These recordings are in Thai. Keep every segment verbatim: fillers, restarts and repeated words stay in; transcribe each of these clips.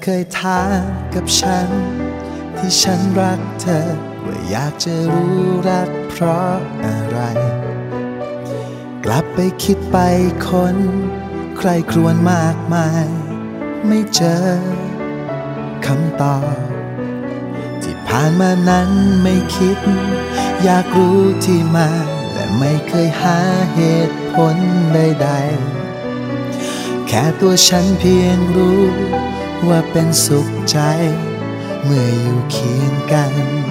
เคยท้ากับฉันที่ฉันรักเธอว่าอยากจะรู้รักเพราะอะไรกลับไปคิดไปคนใครครวญมากมายไม่เจอคำตอบที่ผ่านมานั้นไม่คิดอยากรู้ที่มาและไม่เคยหาเหตุผลใดๆแค่ตัวฉันเพียงรู้ว่าเป็นสุขใจเมื่ออยู่เคียงกัน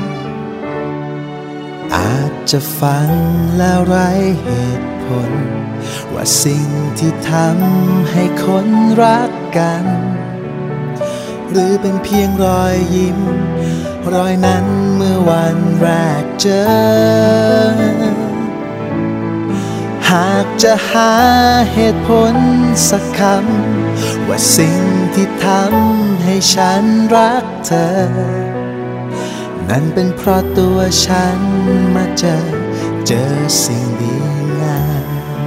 อาจจะฟังแล้วไร้เหตุผลว่าสิ่งที่ทำให้คนรักกันหรือเป็นเพียงรอยยิ้มรอยนั้นเมื่อวันแรกเจอหากจะหาเหตุผลสักคำว่าสิ่งที่ทำให้ฉันรักเธอนั่นเป็นเพราะตัวฉันมาเจอเจอสิ่งดีงาม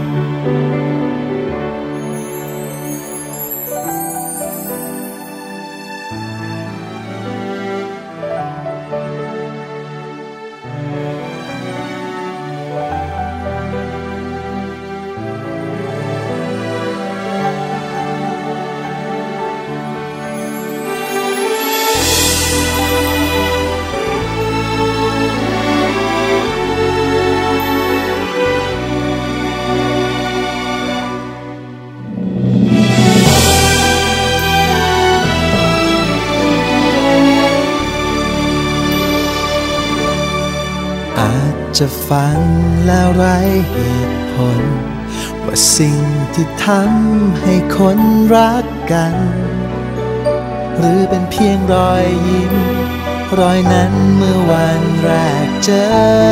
อาจจะฟังแล้วไร้เหตุผลว่าสิ่งที่ทำให้คนรักกันหรือเป็นเพียงรอยยิ้มรอยนั้นเมื่อวันแรกเจอ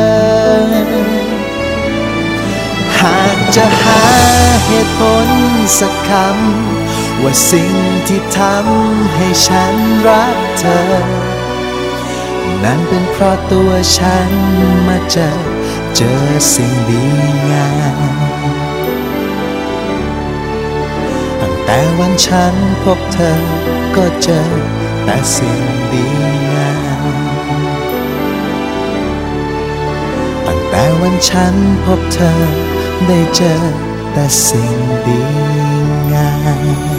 หากจะหาเหตุผลสักคำว่าสิ่งที่ทำให้ฉันรักเธอนั่นเป็นเพราะตัวฉันมาเจอเจอสิ่งดีงามตั้งแต่วันฉันพบเธอก็เจอแต่สิ่งดีงามตั้งแต่วันฉันพบเธอได้เจอแต่สิ่งดีงาม